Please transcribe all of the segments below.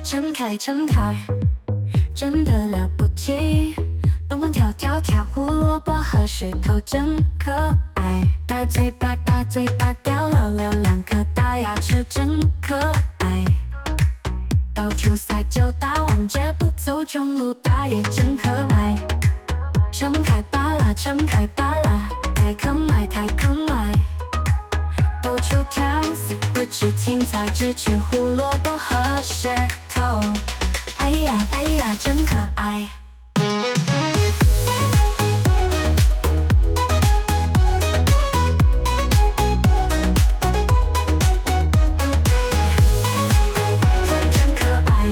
撑开，撑开，真的了不起。蹦蹦跳跳跳胡萝卜和石头真可爱。大嘴巴，大嘴巴，掉了2颗大牙齿真可爱。到处撒娇大王这不走中路大爷真可爱。撑开吧啦，撑开吧啦，太可爱，太可爱。到处挑食，不吃青菜，只吃胡萝卜和石头。哎呀哎呀，真可爱。真可爱，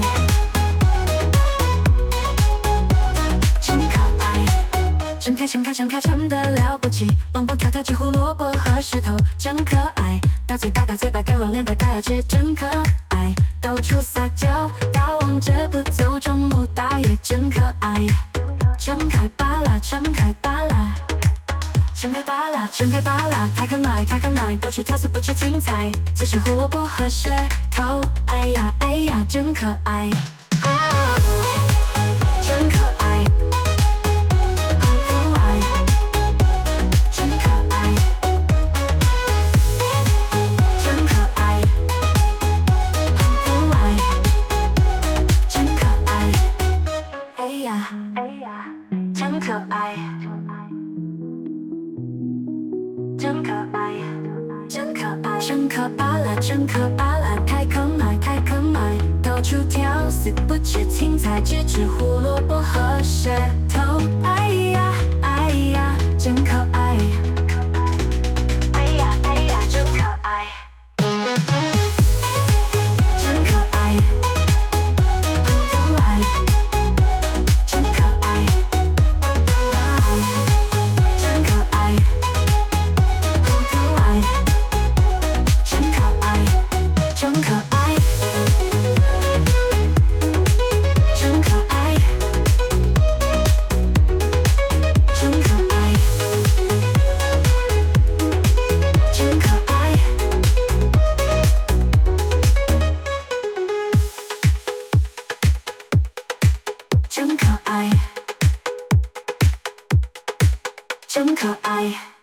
真可爱。撑开，撑开，撑开，撑得了不起。蹦蹦跳跳吃胡萝卜和石头，真可爱。大嘴巴，大嘴巴，掉了2颗大牙齿，真可爱。到处撒娇，大王这不走中路大爷真可爱。撑开吧啦，撑开吧啦，撑开吧啦，撑开吧啦，太可爱，太可爱。到处挑食，不吃青菜，只吃胡萝卜和石头。哎呀哎呀，真可爱。真可爱。真可爱，真可爱，真可爱，真可巴拉，真可巴拉，太可爱，太可爱。到处挑食，不吃青菜，只吃胡萝卜和石头。哎呀哎呀，真可爱，哎呀哎呀，真可爱。真可爱，真可爱。